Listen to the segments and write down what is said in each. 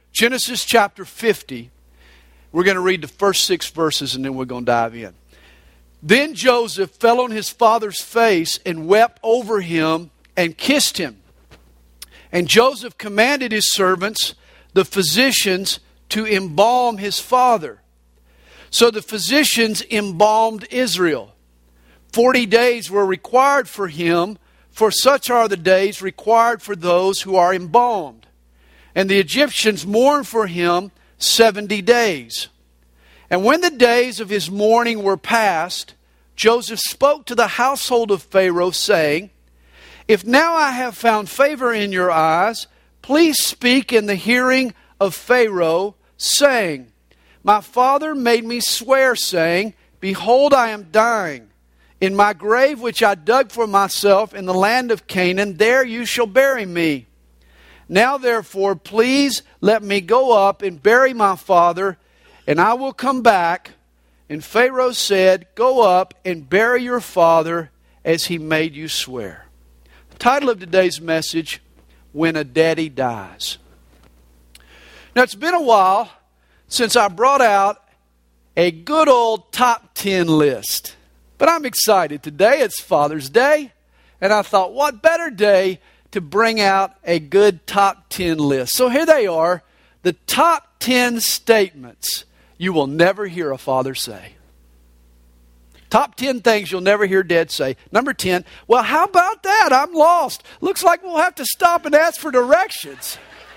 Genesis chapter 50. We're going to read the first 6 verses and then we're going to dive in. Then Joseph fell on his father's face and wept over him and kissed him. And Joseph commanded his servants, the physicians, to embalm his father. So the physicians embalmed Israel. 40 days were required for him, for such are the days required for those who are embalmed. And the Egyptians mourned for him 70 days. And when the days of his mourning were past, Joseph spoke to the household of Pharaoh, saying, If now I have found favor in your eyes, please speak in the hearing of Pharaoh, saying, My father made me swear, saying, Behold, I am dying. In my grave which I dug for myself in the land of Canaan, there you shall bury me. Now therefore, please let me go up and bury my father, and I will come back. And Pharaoh said, Go up and bury your father as he made you swear. The title of today's message, When a Daddy Dies. Now it's been a while since I brought out a good old top 10 list. But I'm excited. Today it's Father's Day. And I thought, what better day to bring out a good top 10 list. So here they are, the top 10 statements you will never hear a father say. Top 10 things you'll never hear Dad say. Number 10, well, how about that? I'm lost. Looks like we'll have to stop and ask for directions.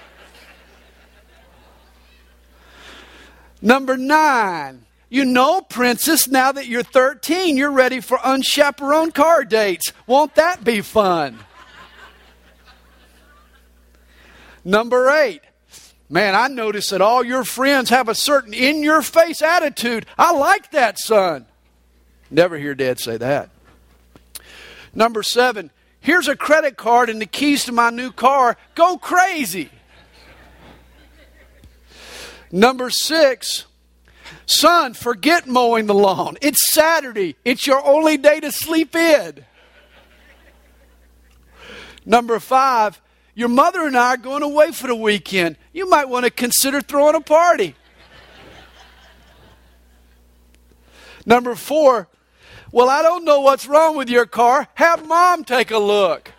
Number 9, you know, Princess, now that you're 13, you're ready for unchaperoned car dates. Won't that be fun? Number 8, man, I notice that all your friends have a certain in-your-face attitude. I like that, son. Never hear Dad say that. Number 7, here's a credit card and the keys to my new car. Go crazy. Number 6, son, forget mowing the lawn. It's Saturday. It's your only day to sleep in. Number 5, your mother and I are going away for the weekend. You might want to consider throwing a party. Number 4, well, I don't know what's wrong with your car. Have Mom take a look.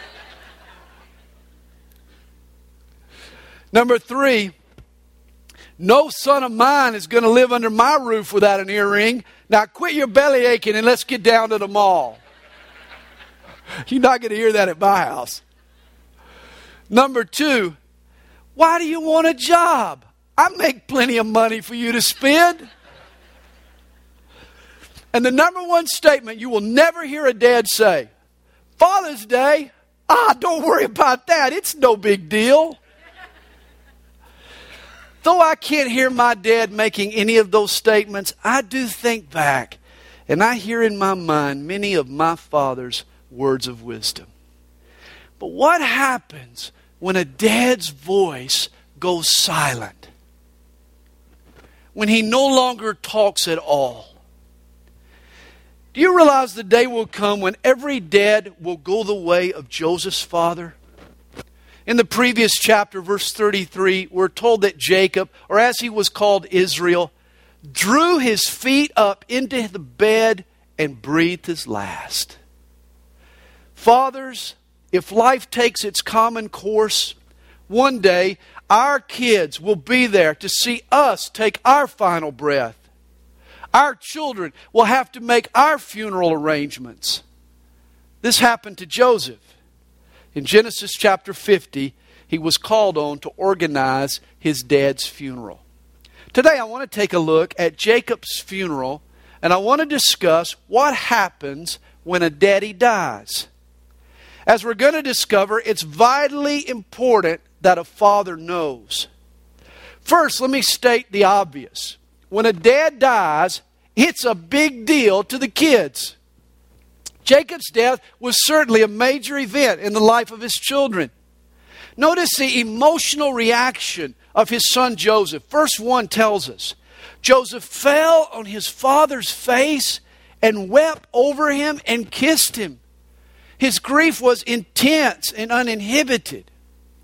Number 3, no son of mine is going to live under my roof without an earring. Now quit your belly aching and let's get down to the mall. You're not going to hear that at my house. Number 2, why do you want a job? I make plenty of money for you to spend. And the number 1 statement you will never hear a dad say, Father's Day? Don't worry about that. It's no big deal. Though I can't hear my dad making any of those statements, I do think back and I hear in my mind many of my father's words of wisdom. But what happens when a dad's voice goes silent? When he no longer talks at all? Do you realize the day will come when every dad will go the way of Joseph's father? In the previous chapter, verse 33, we're told that Jacob, or as he was called Israel, drew his feet up into the bed and breathed his last. Fathers, if life takes its common course, one day our kids will be there to see us take our final breath. Our children will have to make our funeral arrangements. This happened to Joseph. In Genesis chapter 50, he was called on to organize his dad's funeral. Today I want to take a look at Jacob's funeral, and I want to discuss what happens when a daddy dies. As we're going to discover, it's vitally important that a father knows. First, let me state the obvious. When a dad dies, it's a big deal to the kids. Jacob's death was certainly a major event in the life of his children. Notice the emotional reaction of his son Joseph. Verse 1 tells us, Joseph fell on his father's face and wept over him and kissed him. His grief was intense and uninhibited.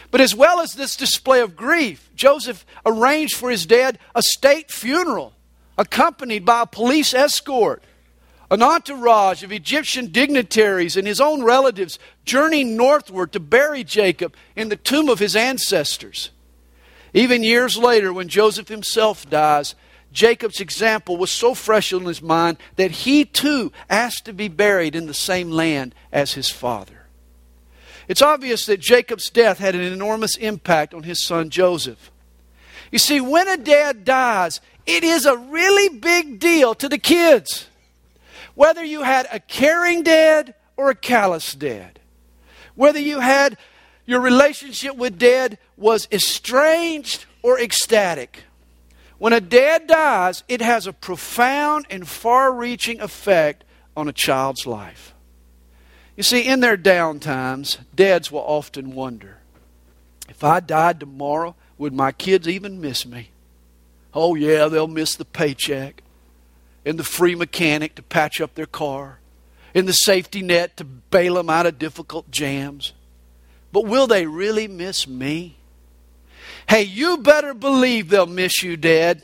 But as well as this display of grief, Joseph arranged for his dad a state funeral, accompanied by a police escort. An entourage of Egyptian dignitaries and his own relatives journeying northward to bury Jacob in the tomb of his ancestors. Even years later, when Joseph himself dies, Jacob's example was so fresh in his mind that he too asked to be buried in the same land as his father. It's obvious that Jacob's death had an enormous impact on his son Joseph. You see, when a dad dies, it is a really big deal to the kids. Whether you had a caring dad or a callous dad. Whether you had your relationship with dad was estranged or ecstatic. When a dad dies, it has a profound and far-reaching effect on a child's life. You see, in their down times, dads will often wonder, if I died tomorrow, would my kids even miss me? Oh yeah, they'll miss the paycheck and the free mechanic to patch up their car and the safety net to bail them out of difficult jams. But will they really miss me? Hey, you better believe they'll miss you, Dad.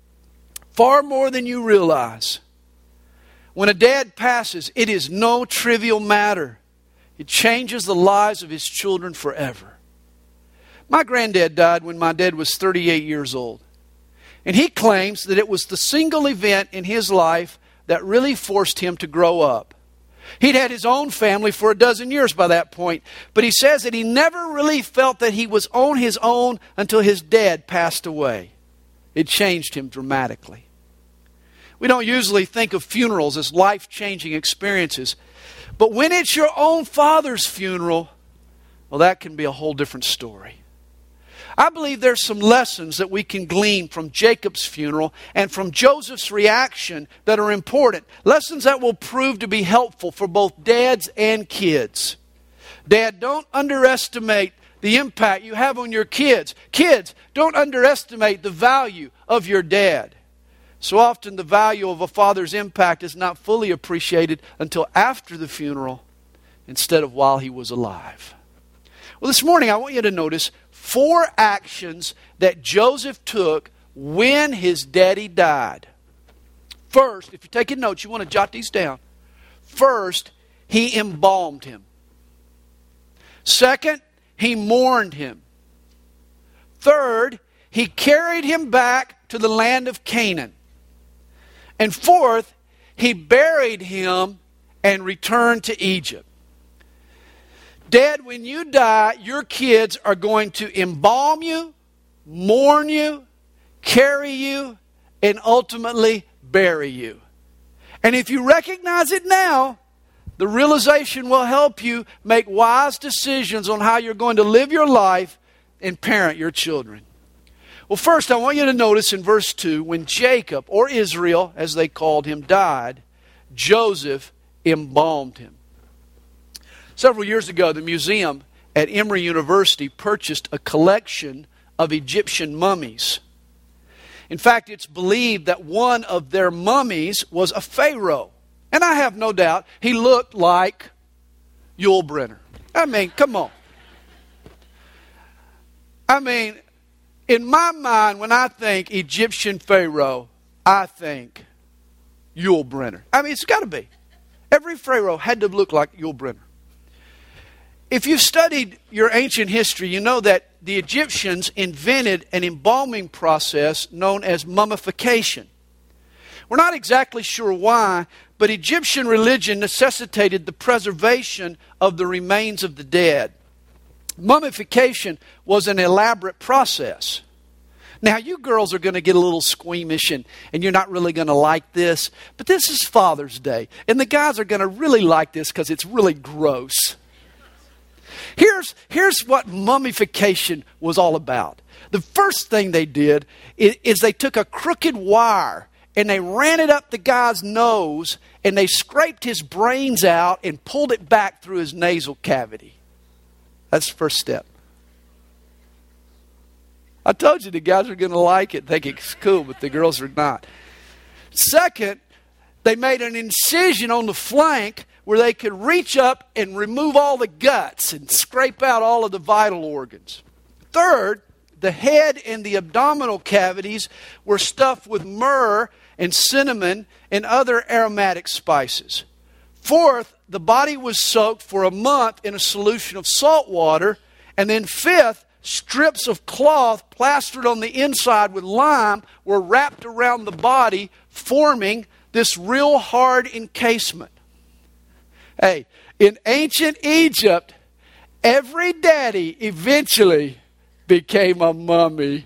Far more than you realize. When a dad passes, it is no trivial matter. It changes the lives of his children forever. My granddad died when my dad was 38 years old. And he claims that it was the single event in his life that really forced him to grow up. He'd had his own family for a dozen years by that point. But he says that he never really felt that he was on his own until his dad passed away. It changed him dramatically. We don't usually think of funerals as life-changing experiences. But when it's your own father's funeral, well, that can be a whole different story. I believe there's some lessons that we can glean from Jacob's funeral and from Joseph's reaction that are important. Lessons that will prove to be helpful for both dads and kids. Dad, don't underestimate the impact you have on your kids. Kids, don't underestimate the value of your dad. So often the value of a father's impact is not fully appreciated until after the funeral instead of while he was alive. Well, this morning I want you to notice 4 actions that Joseph took when his daddy died. First, if you're taking notes, you want to jot these down. First, he embalmed him. Second, he mourned him. Third, he carried him back to the land of Canaan. And fourth, he buried him and returned to Egypt. Dad, when you die, your kids are going to embalm you, mourn you, carry you, and ultimately bury you. And if you recognize it now, the realization will help you make wise decisions on how you're going to live your life and parent your children. Well, first, I want you to notice in verse 2, when Jacob, or Israel, as they called him, died, Joseph embalmed him. Several years ago, the museum at Emory University purchased a collection of Egyptian mummies. In fact, it's believed that one of their mummies was a pharaoh. And I have no doubt he looked like Yul Brynner. I mean, come on. I mean, in my mind, when I think Egyptian pharaoh, I think Yul Brynner. I mean, it's got to be. Every pharaoh had to look like Yul Brynner. If you've studied your ancient history, you know that the Egyptians invented an embalming process known as mummification. We're not exactly sure why, but Egyptian religion necessitated the preservation of the remains of the dead. Mummification was an elaborate process. Now, you girls are going to get a little squeamish and you're not really going to like this, but this is Father's Day, and the guys are going to really like this because it's really gross. Here's what mummification was all about. The first thing they did is they took a crooked wire and they ran it up the guy's nose and they scraped his brains out and pulled it back through his nasal cavity. That's the first step. I told you the guys are going to like it, think it's cool, but the girls are not. Second, they made an incision on the flank where they could reach up and remove all the guts and scrape out all of the vital organs. Third, the head and the abdominal cavities were stuffed with myrrh and cinnamon and other aromatic spices. Fourth, the body was soaked for a month in a solution of salt water. And then fifth, strips of cloth plastered on the inside with lime were wrapped around the body, forming this real hard encasement. Hey, in ancient Egypt, every daddy eventually became a mummy.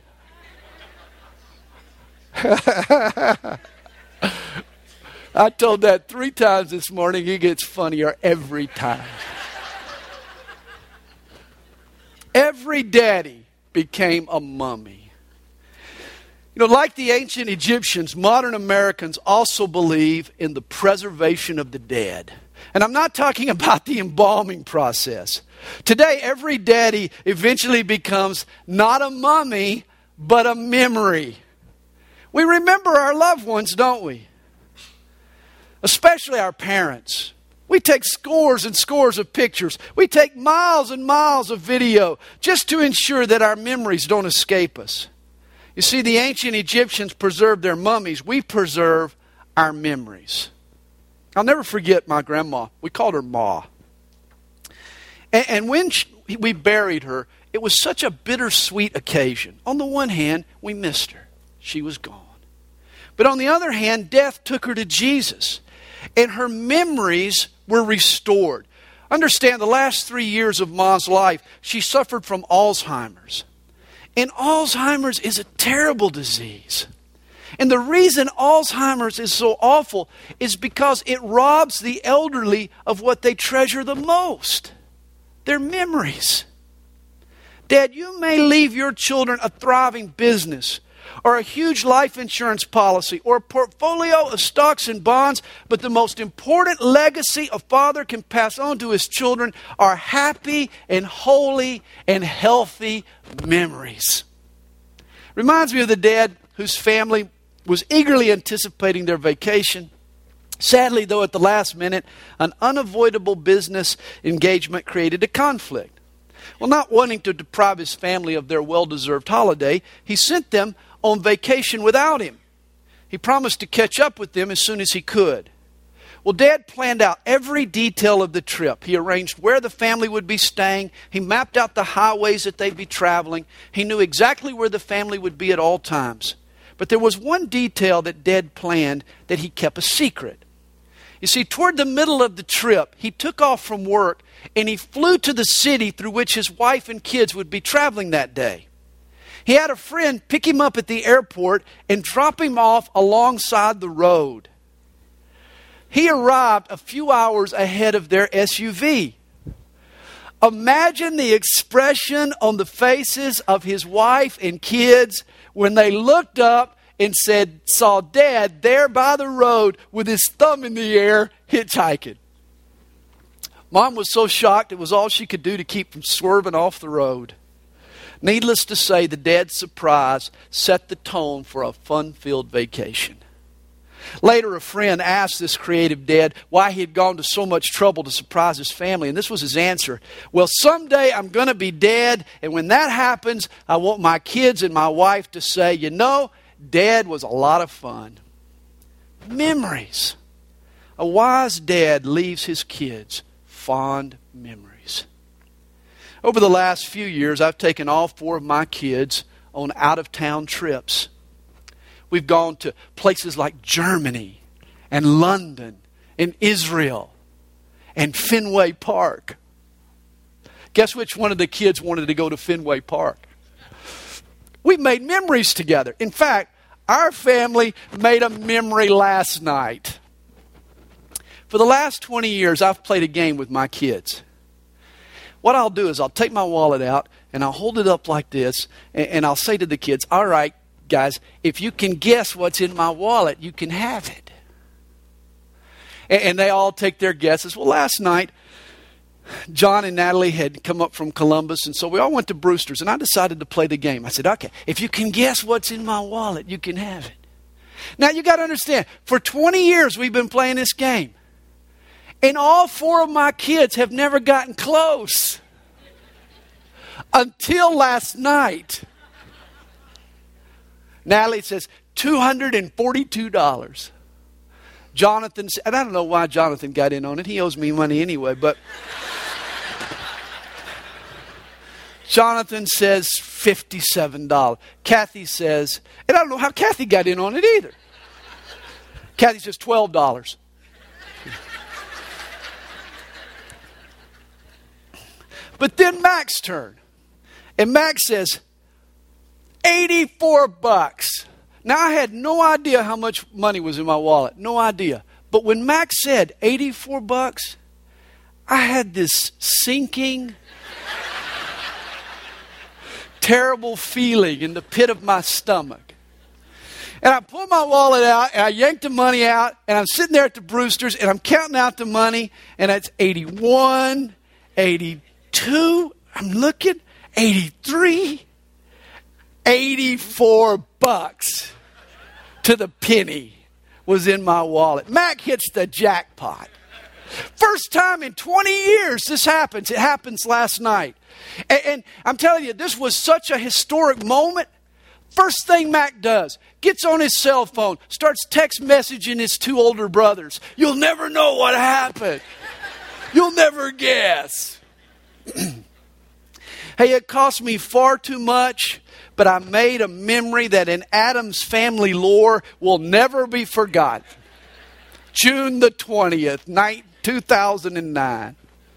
I told that 3 times this morning. It gets funnier every time. Every daddy became a mummy. You know, like the ancient Egyptians, modern Americans also believe in the preservation of the dead. And I'm not talking about the embalming process. Today, every daddy eventually becomes not a mummy, but a memory. We remember our loved ones, don't we? Especially our parents. We take scores and scores of pictures. We take miles and miles of video just to ensure that our memories don't escape us. You see, the ancient Egyptians preserved their mummies. We preserve our memories. I'll never forget my grandma. We called her Ma. And when we buried her, it was such a bittersweet occasion. On the one hand, we missed her. She was gone. But on the other hand, death took her to Jesus. And her memories were restored. Understand, the last 3 years of Ma's life, she suffered from Alzheimer's. And Alzheimer's is a terrible disease. And the reason Alzheimer's is so awful is because it robs the elderly of what they treasure the most, their memories. Dad, you may leave your children a thriving business or a huge life insurance policy or a portfolio of stocks and bonds, but the most important legacy a father can pass on to his children are happy and holy and healthy memories. Reminds me of the dad whose family was eagerly anticipating their vacation. Sadly, though, at the last minute, an unavoidable business engagement created a conflict. Well, not wanting to deprive his family of their well-deserved holiday, he sent them on vacation without him. He promised to catch up with them as soon as he could. Well, Dad planned out every detail of the trip. He arranged where the family would be staying. He mapped out the highways that they'd be traveling. He knew exactly where the family would be at all times. But there was one detail that Dad planned that he kept a secret. You see, toward the middle of the trip, he took off from work and he flew to the city through which his wife and kids would be traveling that day. He had a friend pick him up at the airport and drop him off alongside the road. He arrived a few hours ahead of their SUV. Imagine the expression on the faces of his wife and kids when they looked up and saw Dad there by the road with his thumb in the air hitchhiking. Mom was so shocked it was all she could do to keep from swerving off the road. Needless to say, the dad's surprise set the tone for a fun-filled vacation. Later, a friend asked this creative dad why he had gone to so much trouble to surprise his family, and this was his answer. Well, someday I'm going to be dead, and when that happens, I want my kids and my wife to say, you know, Dad was a lot of fun. Memories. A wise dad leaves his kids fond memories. Over the last few years, I've taken all 4 of my kids on out-of-town trips. We've gone to places like Germany and London and Israel and Fenway Park. Guess which one of the kids wanted to go to Fenway Park? We made memories together. In fact, our family made a memory last night. For the last 20 years, I've played a game with my kids. What I'll do is I'll take my wallet out and I'll hold it up like this and I'll say to the kids, all right, guys, if you can guess what's in my wallet, you can have it. And they all take their guesses. Well, last night, John and Natalie had come up from Columbus, and so we all went to Brewster's, and I decided to play the game. I said, okay, if you can guess what's in my wallet, you can have it. Now, you got to understand, for 20 years we've been playing this game, and all 4 of my kids have never gotten close. until last night. Natalie says, $242. Jonathan, and I don't know why Jonathan got in on it. He owes me money anyway, but Jonathan says $57. Kathy says, and I don't know how Kathy got in on it either. Kathy says $12. But then Mac's turn. And Mac says, $84. Now, I had no idea how much money was in my wallet. No idea. But when Mac said $84, I had this sinking, terrible feeling in the pit of my stomach. And I pulled my wallet out, and I yanked the money out, and I'm sitting there at the Brewster's, and I'm counting out the money, and it's 81, 82, I'm looking, 83, $84 to the penny was in my wallet. Mac hits the jackpot. First time in 20 years this happens. It happens last night. And I'm telling you, this was such a historic moment. First thing Mac does, gets on his cell phone, starts text messaging his two older brothers. You'll never know what happened. You'll never guess. Hey, it cost me far too much, but I made a memory that in Adam's family lore will never be forgotten. June the 20th, 2009.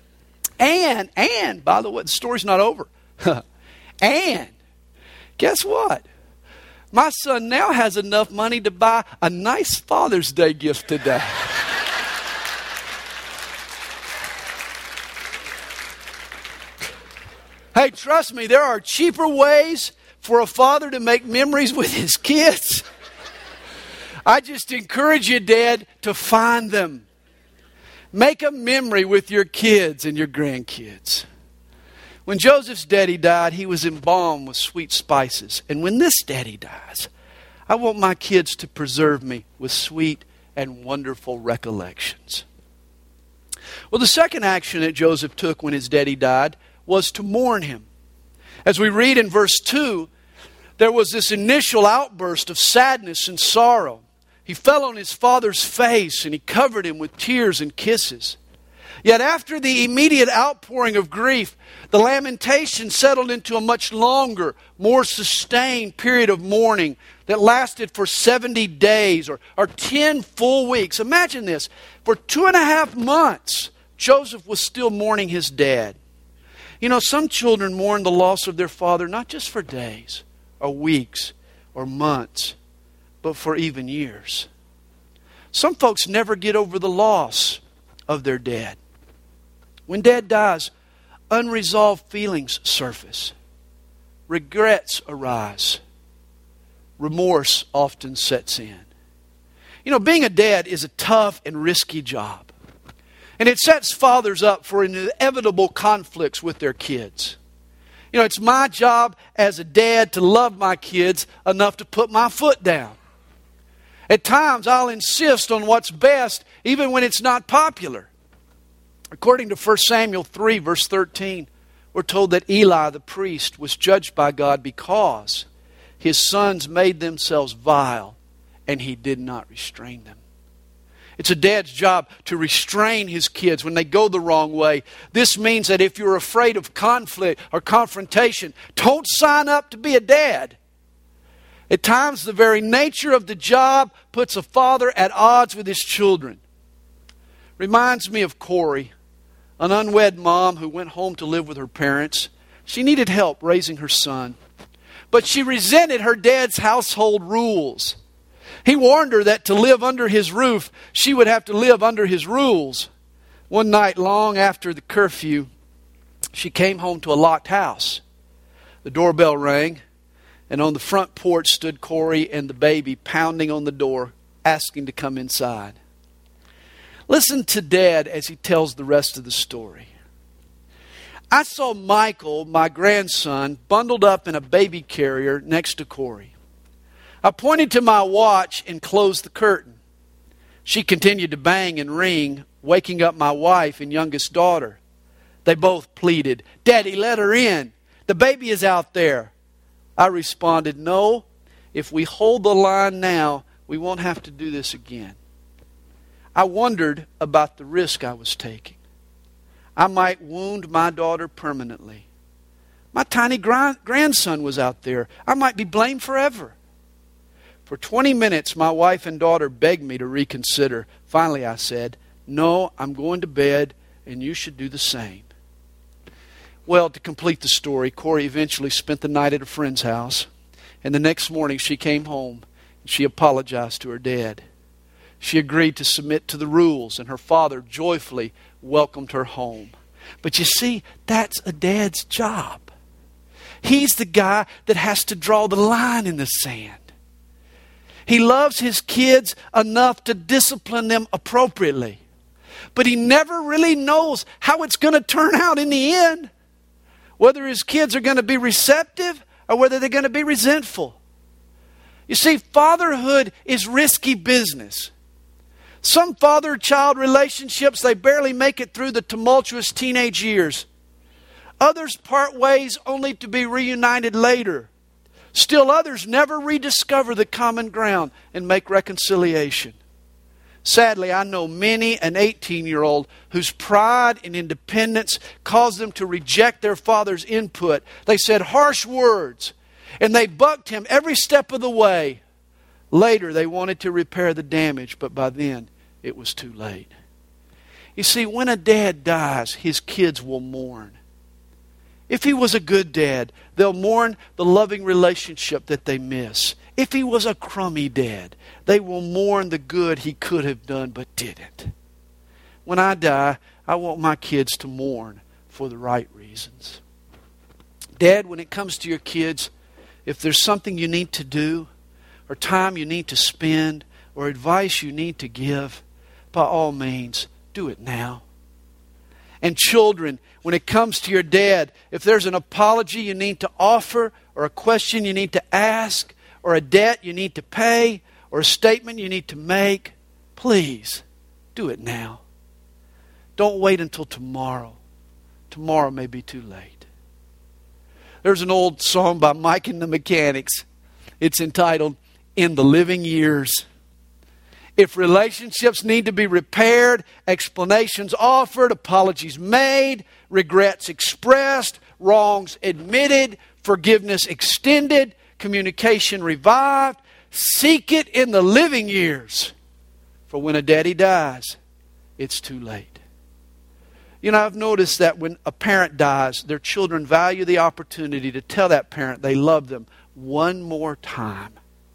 And, by the way, the story's not over. And, guess what? My son now has enough money to buy a nice Father's Day gift today. Hey, trust me, there are cheaper ways for a father to make memories with his kids. I just encourage you, Dad, to find them. Make a memory with your kids and your grandkids. When Joseph's daddy died, he was embalmed with sweet spices. And when this daddy dies, I want my kids to preserve me with sweet and wonderful recollections. Well, the second action that Joseph took when his daddy died was to mourn him. As we read in verse 2, there was this initial outburst of sadness and sorrow. He fell on his father's face and he covered him with tears and kisses. Yet after the immediate outpouring of grief, the lamentation settled into a much longer, more sustained period of mourning that lasted for 70 days or 10 full weeks. Imagine this. For 2.5 months, Joseph was still mourning his dad. You know, some children mourn the loss of their father not just for days or weeks or months, but for even years. Some folks never get over the loss of their dad. When dad dies, unresolved feelings surface. Regrets arise. Remorse often sets in. You know, being a dad is a tough and risky job. And it sets fathers up for inevitable conflicts with their kids. You know, it's my job as a dad to love my kids enough to put my foot down. At times, I'll insist on what's best, even when it's not popular. According to 1 Samuel 3, verse 13, we're told that Eli, the priest, was judged by God because his sons made themselves vile, and he did not restrain them. It's a dad's job to restrain his kids when they go the wrong way. This means that if you're afraid of conflict or confrontation, don't sign up to be a dad. At times, the very nature of the job puts a father at odds with his children. Reminds me of Corey, an unwed mom who went home to live with her parents. She needed help raising her son, but she resented her dad's household rules. He warned her that to live under his roof, she would have to live under his rules. One night, long after the curfew, she came home to a locked house. The doorbell rang, and on the front porch stood Corey and the baby pounding on the door, asking to come inside. Listen to Dad as he tells the rest of the story. I saw Michael, my grandson, bundled up in a baby carrier next to Corey. I pointed to my watch and closed the curtain. She continued to bang and ring, waking up my wife and youngest daughter. They both pleaded, "Daddy, let her in. The baby is out there. I responded, no, if we hold the line now, we won't have to do this again. I wondered about the risk I was taking. I might wound my daughter permanently. My tiny grandson was out there. I might be blamed forever. For 20 minutes, my wife and daughter begged me to reconsider. Finally, I said, no, I'm going to bed, and you should do the same. Well, to complete the story, Corey eventually spent the night at a friend's house. And the next morning, she came home, and she apologized to her dad. She agreed to submit to the rules, and her father joyfully welcomed her home. But you see, that's a dad's job. He's the guy that has to draw the line in the sand. He loves his kids enough to discipline them appropriately. But he never really knows how it's going to turn out in the end. Whether his kids are going to be receptive or whether they're going to be resentful. You see, fatherhood is risky business. Some father-child relationships, they barely make it through the tumultuous teenage years. Others part ways only to be reunited later. Still others never rediscover the common ground and make reconciliation. Sadly, I know many an 18-year-old whose pride and independence caused them to reject their father's input. They said harsh words, and they bucked him every step of the way. Later, they wanted to repair the damage, but by then, it was too late. You see, when a dad dies, his kids will mourn. If he was a good dad, they'll mourn the loving relationship that they miss. If he was a crummy dad, they will mourn the good he could have done but didn't. When I die, I want my kids to mourn for the right reasons. Dad, when it comes to your kids, if there's something you need to do, or time you need to spend, or advice you need to give, by all means, do it now. And children, when it comes to your dad, if there's an apology you need to offer, or a question you need to ask, or a debt you need to pay, or a statement you need to make, please do it now. Don't wait until tomorrow. Tomorrow may be too late. There's an old song by Mike and the Mechanics. It's entitled, In the Living Years. If relationships need to be repaired, explanations offered, apologies made, regrets expressed, wrongs admitted, forgiveness extended, communication revived, seek it in the living years. For when a daddy dies, it's too late. You know, I've noticed that when a parent dies, their children value the opportunity to tell that parent they love them one more time.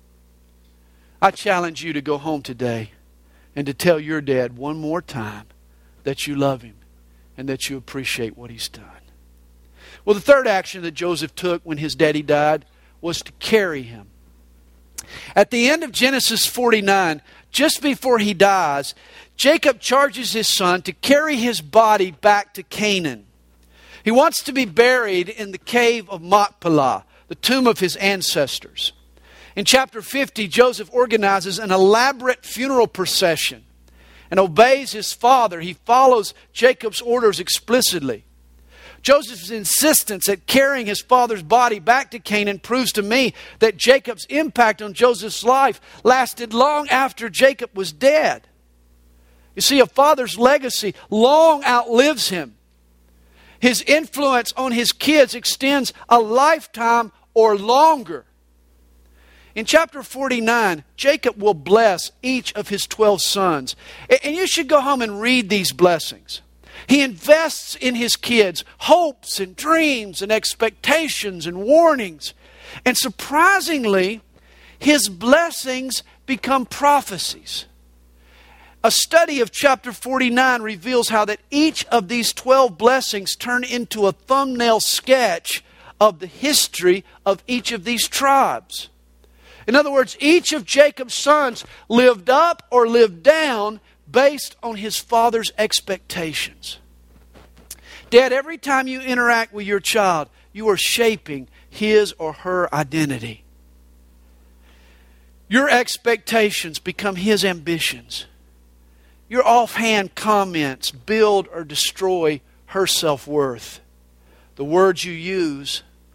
I challenge you to go home today and to tell your dad one more time that you love him and that you appreciate what he's done. Well, the third action that Joseph took when his daddy died was to carry him. At the end of Genesis 49, just before he dies, Jacob charges his son to carry his body back to Canaan. He wants to be buried in the cave of Machpelah, the tomb of his ancestors. In chapter 50, Joseph organizes an elaborate funeral procession and obeys his father. He follows Jacob's orders explicitly. Joseph's insistence at carrying his father's body back to Canaan proves to me that Jacob's impact on Joseph's life lasted long after Jacob was dead. You see, a father's legacy long outlives him. His influence on his kids extends a lifetime or longer. In chapter 49, Jacob will bless each of his 12 sons. And you should go home and read these blessings. He invests in his kids hopes and dreams and expectations and warnings. And surprisingly, his blessings become prophecies. A study of chapter 49 reveals how that each of these 12 blessings turn into a thumbnail sketch of the history of each of these tribes. In other words, each of Jacob's sons lived up or lived down based on his father's expectations. Dad, every time you interact with your child, you are shaping his or her identity. Your expectations become his ambitions. Your offhand comments build or destroy her self-worth. The words you use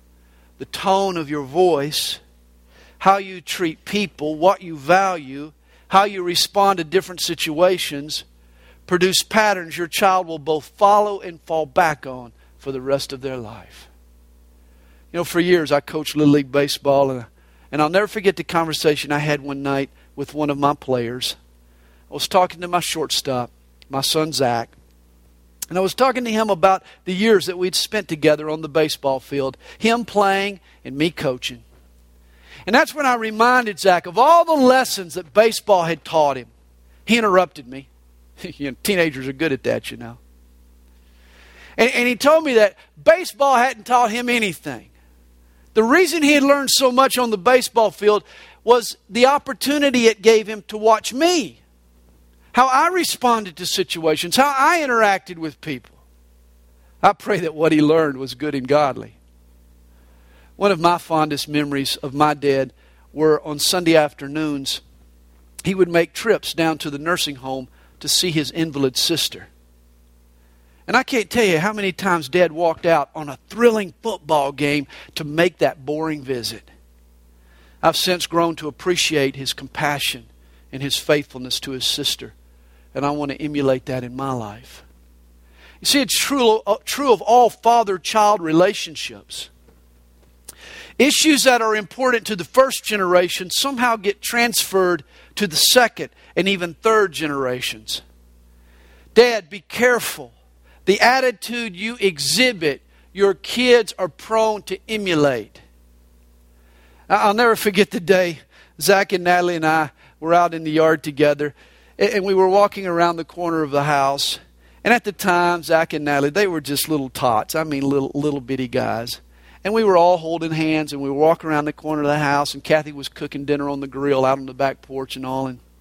the tone of your voice, how you treat people, what you value, how you respond to different situations, produce patterns your child will both follow and fall back on for the rest of their life. You know, for years I coached Little League Baseball, and I'll never forget the conversation I had one night with one of my players. I was talking to my shortstop, my son Zach, and I was talking to him about the years that we'd spent together on the baseball field, him playing and me coaching. And that's when I reminded Zach of all the lessons that baseball had taught him. He interrupted me. You know, teenagers are good at that, you know. And he told me that baseball hadn't taught him anything. The reason he had learned so much on the baseball field was the opportunity it gave him to watch me. How I responded to situations, how I interacted with people. I pray that what he learned was good and godly. One of my fondest memories of my dad were on Sunday afternoons. He would make trips down to the nursing home to see his invalid sister. And I can't tell you how many times Dad walked out on a thrilling football game to make that boring visit. I've since grown to appreciate his compassion and his faithfulness to his sister. And I want to emulate that in my life. You see, it's true of all father-child relationships. Issues that are important to the first generation somehow get transferred to the second and even third generations. Dad, be careful. The attitude you exhibit, your kids are prone to emulate. I'll never forget the day Zach and Natalie and I were out in the yard together, and we were walking around the corner of the house. And at the time, Zach and Natalie, they were just little tots. I mean, little bitty guys. And we were all holding hands, and we were walking around the corner of the house, and Kathy was cooking dinner on the grill out on the back porch and all. And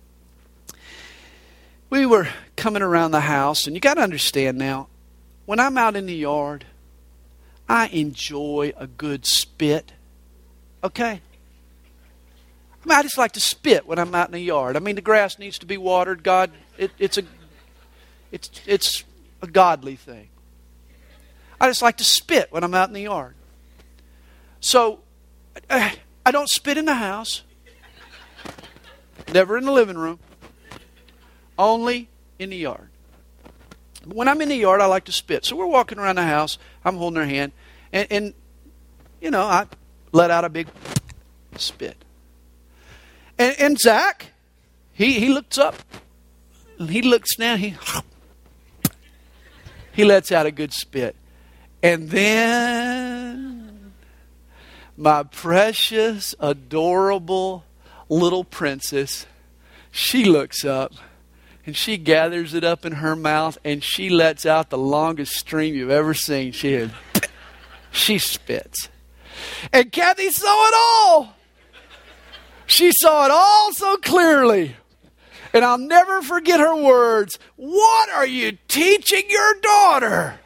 we were coming around the house, and you got to understand now, when I'm out in the yard, I enjoy a good spit. Okay? I mean, I just like to spit when I'm out in the yard. I mean, the grass needs to be watered. God, it's a godly thing. I just like to spit when I'm out in the yard. So, I don't spit in the house. Never in the living room. Only in the yard. When I'm in the yard, I like to spit. So we're walking around the house. I'm holding her hand. And you know, I let out a big spit. And Zach, he looks up. And he looks down. He lets out a good spit. And then my precious, adorable little princess, she looks up. And she gathers it up in her mouth, and she lets out the longest stream you've ever seen. She spits. And Kathy saw it all. She saw it all so clearly. And I'll never forget her words. What are you teaching your daughter?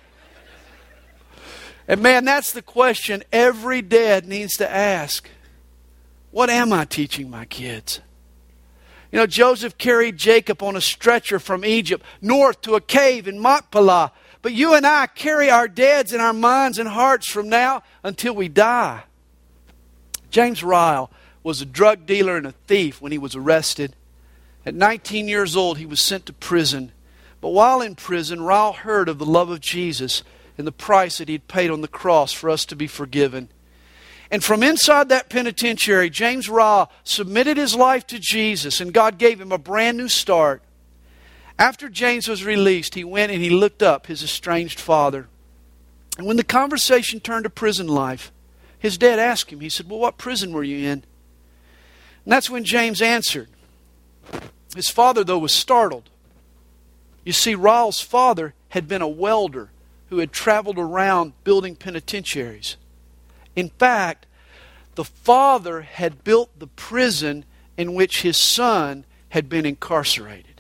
And man, that's the question every dad needs to ask. What am I teaching my kids? You know, Joseph carried Jacob on a stretcher from Egypt north to a cave in Machpelah. But you and I carry our dads in our minds and hearts from now until we die. James Ryle was a drug dealer and a thief when he was arrested. At 19 years old, he was sent to prison. But while in prison, Ryle heard of the love of Jesus and the price that he had paid on the cross for us to be forgiven. And from inside that penitentiary, James Ryle submitted his life to Jesus, and God gave him a brand new start. After James was released, he went and he looked up his estranged father. And when the conversation turned to prison life, his dad asked him, he said, well, what prison were you in? And that's when James answered. His father, though, was startled. You see, Ryle's father had been a welder who had traveled around building penitentiaries. In fact, the father had built the prison in which his son had been incarcerated.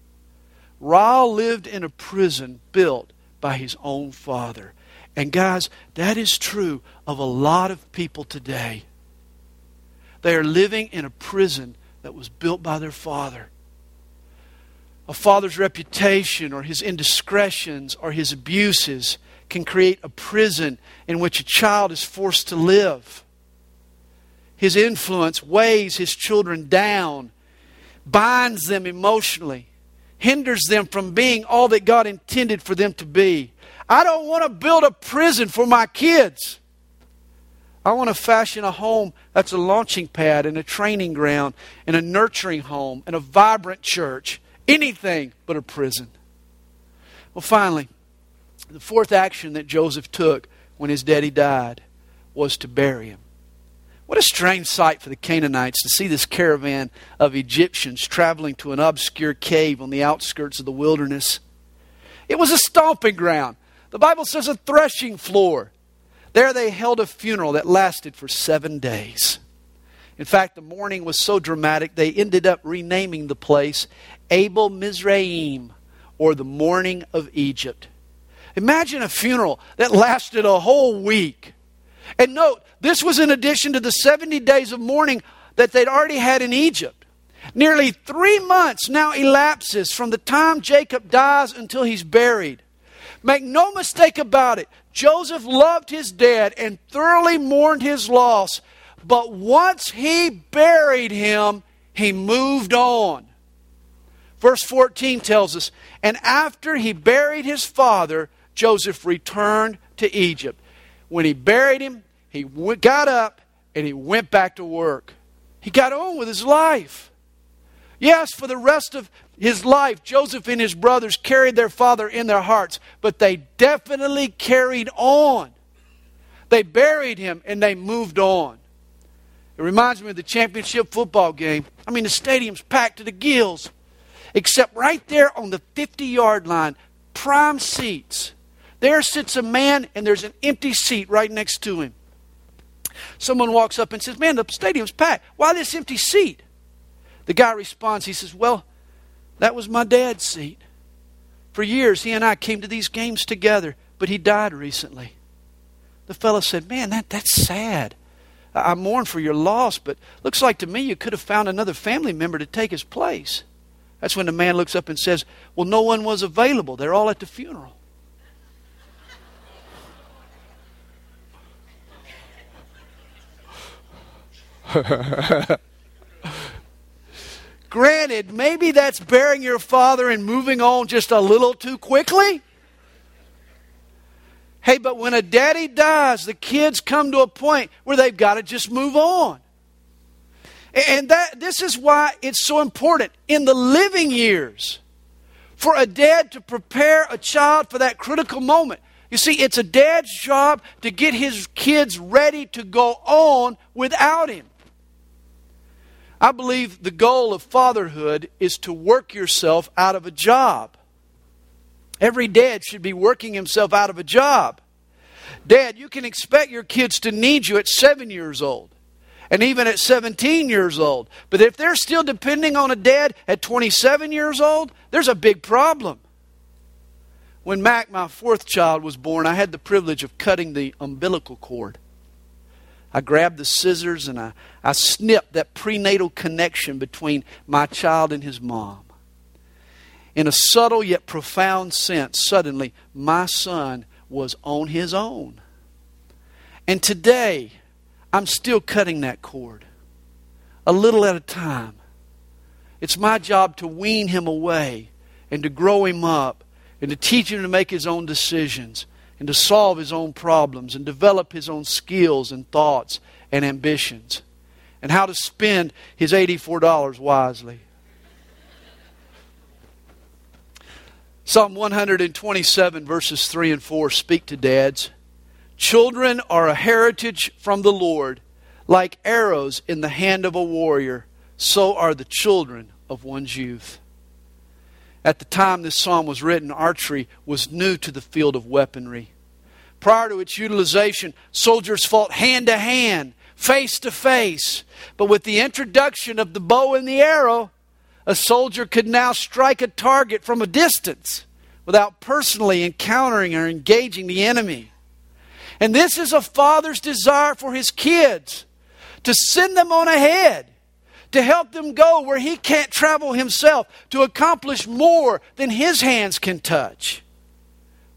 Ryle lived in a prison built by his own father. And guys, that is true of a lot of people today. They are living in a prison that was built by their father. A father's reputation or his indiscretions or his abuses can create a prison in which a child is forced to live. His influence weighs his children down, binds them emotionally, hinders them from being all that God intended for them to be. I don't want to build a prison for my kids. I want to fashion a home that's a launching pad and a training ground and a nurturing home and a vibrant church. Anything but a prison. Well, finally, the fourth action that Joseph took when his daddy died was to bury him. What a strange sight for the Canaanites to see this caravan of Egyptians traveling to an obscure cave on the outskirts of the wilderness. It was a stomping ground. The Bible says a threshing floor. There they held a funeral that lasted for 7 days. In fact, the mourning was so dramatic, they ended up renaming the place Abel Mizraim, or the mourning of Egypt. Imagine a funeral that lasted a whole week. And note, this was in addition to the 70 days of mourning that they'd already had in Egypt. Nearly 3 months now elapses from the time Jacob dies until he's buried. Make no mistake about it, Joseph loved his dad and thoroughly mourned his loss. But once he buried him, he moved on. Verse 14 tells us, and after he buried his father, Joseph returned to Egypt. When he buried him, he got up and he went back to work. He got on with his life. Yes, for the rest of his life, Joseph and his brothers carried their father in their hearts, but they definitely carried on. They buried him and they moved on. It reminds me of the championship football game. I mean, the stadium's packed to the gills, except right there on the 50-yard line, prime seats. There sits a man and there's an empty seat right next to him. Someone walks up and says, man, the stadium's packed. Why this empty seat? The guy responds, he says, well, that was my dad's seat. For years, he and I came to these games together, but he died recently. The fellow said, man, that's sad. I mourn for your loss, but looks like to me you could have found another family member to take his place. That's when the man looks up and says, well, no one was available. They're all at the funeral. Granted, maybe that's burying your father and moving on just a little too quickly. Hey, but when a daddy dies, the kids come to a point where they've got to just move on. And this is why it's so important in the living years for a dad to prepare a child for that critical moment. You see, it's a dad's job to get his kids ready to go on without him. I believe the goal of fatherhood is to work yourself out of a job. Every dad should be working himself out of a job. Dad, you can expect your kids to need you at 7 years old and even at 17 years old. But if they're still depending on a dad at 27 years old, there's a big problem. When Mac, my fourth child, was born, I had the privilege of cutting the umbilical cord. I grabbed the scissors and I snipped that prenatal connection between my child and his mom. In a subtle yet profound sense, suddenly my son was on his own. And today, I'm still cutting that cord, a little at a time. It's my job to wean him away and to grow him up and to teach him to make his own decisions and to solve his own problems and develop his own skills and thoughts and ambitions and how to spend his $84 wisely. Psalm 127 verses 3 and 4 speak to dads. Children are a heritage from the Lord, like arrows in the hand of a warrior, so are the children of one's youth. At the time this psalm was written, archery was new to the field of weaponry. Prior to its utilization, soldiers fought hand to hand, face to face. But with the introduction of the bow and the arrow, a soldier could now strike a target from a distance without personally encountering or engaging the enemy. And this is a father's desire for his kids, to send them on ahead, to help them go where he can't travel himself, to accomplish more than his hands can touch.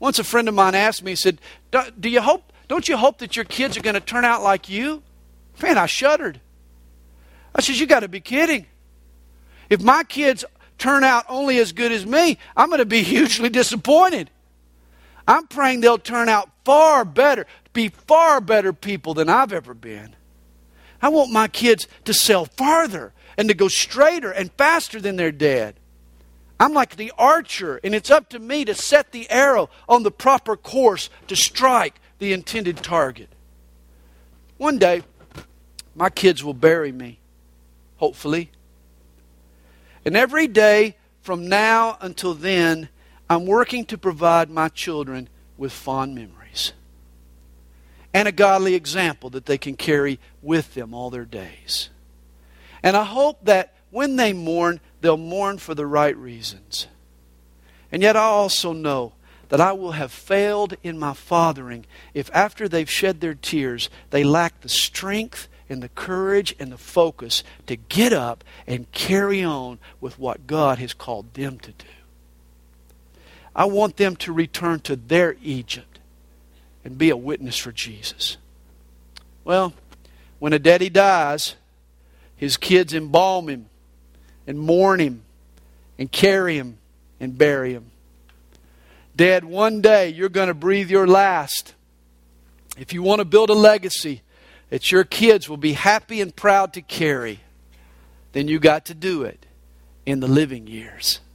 Once a friend of mine asked me, he said, don't you hope that your kids are going to turn out like you? Man, I shuddered. I said, you got to be kidding. If my kids turn out only as good as me, I'm going to be hugely disappointed. I'm praying they'll turn out far better, be far better people than I've ever been. I want my kids to sail farther and to go straighter and faster than their dad. I'm like the archer, and it's up to me to set the arrow on the proper course to strike the intended target. One day, my kids will bury me, hopefully. And every day from now until then, I'm working to provide my children with fond memories and a godly example that they can carry with them all their days. And I hope that when they mourn, they'll mourn for the right reasons. And yet I also know that I will have failed in my fathering if after they've shed their tears, they lack the strength and the courage and the focus to get up and carry on with what God has called them to do. I want them to return to their Egypt and be a witness for Jesus. Well, when a daddy dies, his kids embalm him and mourn him and carry him and bury him. Dad, one day you're going to breathe your last. If you want to build a legacy that your kids will be happy and proud to carry, then you got to do it in the living years.